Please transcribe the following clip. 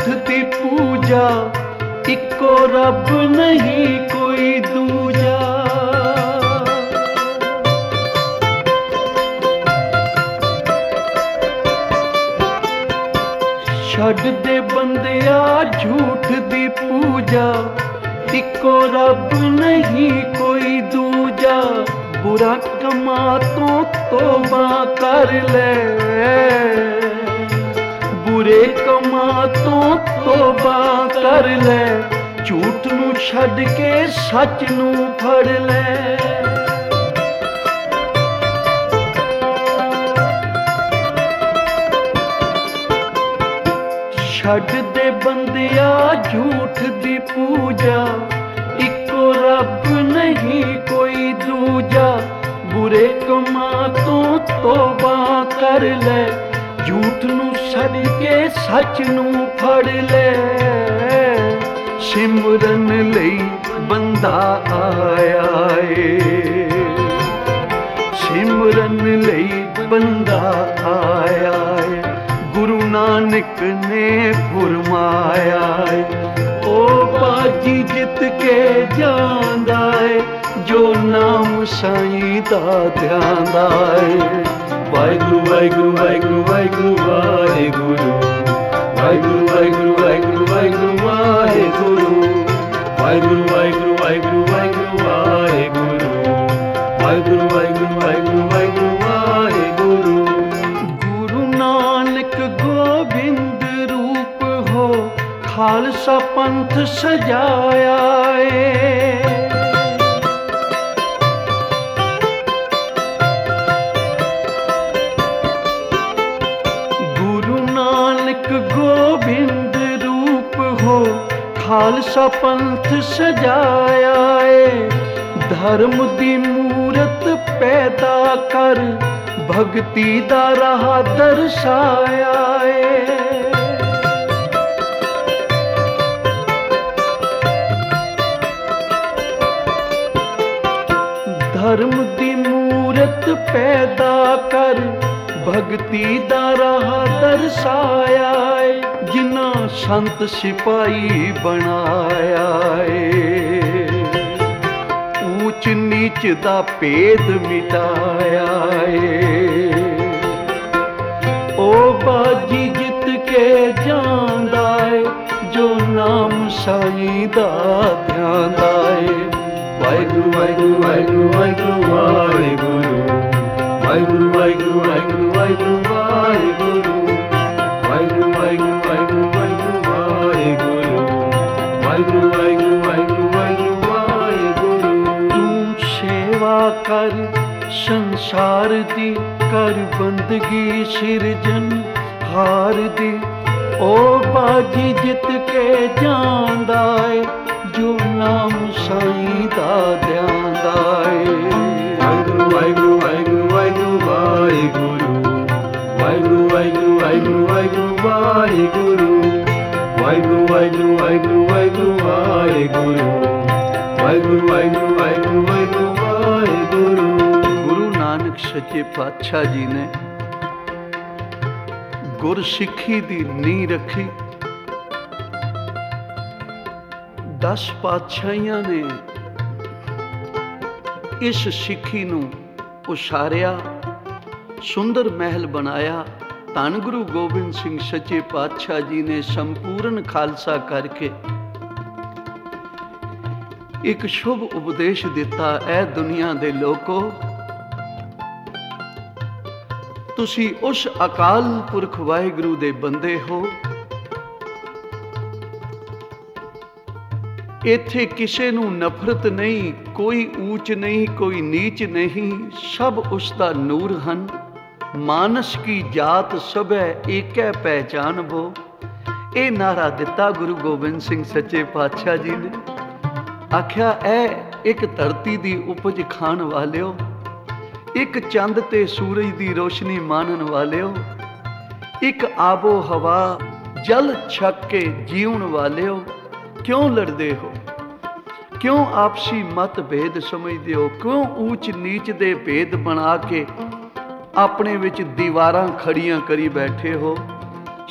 झूठ दी पूजा, इको रब नहीं कोई दूजा। छड्ड दे बंदिया झूठ दी पूजा, इको रब नहीं कोई दूजा। बुरा कमा तो तौबा कर ले, बुरे कमा तो तौबा कर ले। झूठ नू छड्ड के सच नू फड़ ले। छड्ड दे बंदिया झूठ दी पूजा, इको रब नहीं कोई दूजा। बुरे कमा तो तौबा कर ले, झूठ नू छड्ड के सच नू फड़ ले। सिमरन लई बंदा आया ए, सिमरन लई बंदा आया ए। गुरु नानक ने फरमाया है, ओ बाजी जित के जांदा है, जो नाम साईं दा ध्यांदा है। वाहिगुरु वाहिगुरु वाहिगुरु वाहिगुरु वाहिगुरु, वाहिगुरु वाहिगुरु वाहिगुरु वाहिगुरु वाहिगुरु, वाहिगुरु वाहिगुरु वाहिगुरु वाहिगुरु वाहिगुरु, वाहिगुरु वाहिगुरु वाहिगुरु वाहिगुरु वाहिगुरु। गुरु नानक गोबिंद रूप हो, खालसा पंथ सजाया है। गुरु नानक गोबिंद रूप हो, खालसा पंथ सजाया है। धर्म दी मूरत पैदा कर, भगती दा राह दर्शाया है। धर्म दी मूरत पैदा कर, भगती दा राह दर्शाया है। जिन्ना संत सिपाही बनाया है, ऊंच नीच दा भेद मिटाया है। ओ बाजी जित के जांदा है, जो नाम साईं दा ध्यांदा है। वाहिगुरु वाहिगुरु वाहिगुरु वाहिगुरु वाहिगुरु, वाहिगुरु वाहिगुरु वाहिगुरु वाहिगुरु वाहिगुरु, वाहिगुरु वाहिगुरु वाहिगुरु वाहिगुरु वाहिगुरु, वाहिगुरु वाहिगुरु वाहिगुरु वाहिगुरु वाहिगुरु। तू सेवा कर संसार दी, कर बंदगी सिरजन हार दी। ओ बाजी जित के जांदा है, जो नाम साईं दा ध्यांदा है। वाहिगुरु वाहिगुरु वाहिगुरु वाहिगुरु वाहिगुरु, वाहिगुरु वाहिगुरु वाहिगुरु वाहिगुरु वाहिगुरु, वाहिगुरु वाहिगुरु वाहिगुरु वाहिगुरु वाहिगुरु, वाहिगुरु वाहिगुरु वाहिगुरु वाहिगुरु वाहिगुरु। गुरु नानक सच्चे पातशाह जी ने गुरसिੱਖੀ दी नींह रखी। 10 ਪਾਤਸ਼ਾਹੀਆਂ ਨੇ इस सिੱਖੀ ਨੂੰ ਉਸਾਰਿਆ, ਸੁੰਦਰ ਮਹਿਲ ਬਣਾਇਆ। ਧੰਨ ਗੁਰੂ ਗੋਬਿੰਦ ਸਿੰਘ ਸੱਚੇ ਪਾਤਸ਼ਾਹ ਜੀ ਨੇ ਸੰਪੂਰਨ ਖਾਲਸਾ ਕਰਕੇ ਇੱਕ ਸ਼ੁਭ ਉਪਦੇਸ਼ ਦਿੱਤਾ। ਐ ਦੁਨੀਆ ਦੇ ਲੋਕੋ, ਤੁਸੀਂ ਉਸ ਅਕਾਲ ਪੁਰਖ ਵਾਹਿਗੁਰੂ ਦੇ ਬੰਦੇ ਹੋ। ਇੱਥੇ ਕਿਸੇ ਨੂੰ ਨਫ਼ਰਤ ਨਹੀਂ, ਕੋਈ ਊਚ ਨਹੀਂ, ਕੋਈ ਨੀਚ ਨਹੀਂ, ਸਭ ਉਸ ਦਾ ਨੂਰ ਹਨ। ਮਾਨਸ ਕੀ ਜਾਤ ਸਭੈ ਏਕੈ ਪਹਿਚਾਨਬੋ। ਇਹ ਨਾਰਾ ਦਿੱਤਾ ਗੁਰੂ ਗੋਬਿੰਦ ਸਿੰਘ ਸੱਚੇ ਪਾਤਸ਼ਾਹ ਜੀ ਨੇ। ਆਖਿਆ ਐ ਇੱਕ ਧਰਤੀ ਦੀ ਉਪਜ ਖਾਣ ਵਾਲਿਓ, ਇੱਕ ਚੰਦ ਤੇ ਸੂਰਜ ਦੀ ਰੋਸ਼ਨੀ ਮਾਣਨ ਵਾਲਿਓ, ਇੱਕ ਆਬੋ ਹਵਾ ਜਲ ਛਕ ਕੇ ਜੀਉਣ ਵਾਲਿਓ, ਕਿਉਂ ਲੜਦੇ ਹੋ? ਕਿਉਂ ਆਪਸੀ ਮਤਭੇਦ ਸਮਝਦੇ ਹੋ? ਕਿਉਂ ਊਚ ਨੀਚ ਦੇ ਭੇਦ ਬਣਾ ਕੇ ਆਪਣੇ ਵਿੱਚ ਦੀਵਾਰਾਂ ਖੜੀਆਂ ਕਰੀ ਬੈਠੇ ਹੋ?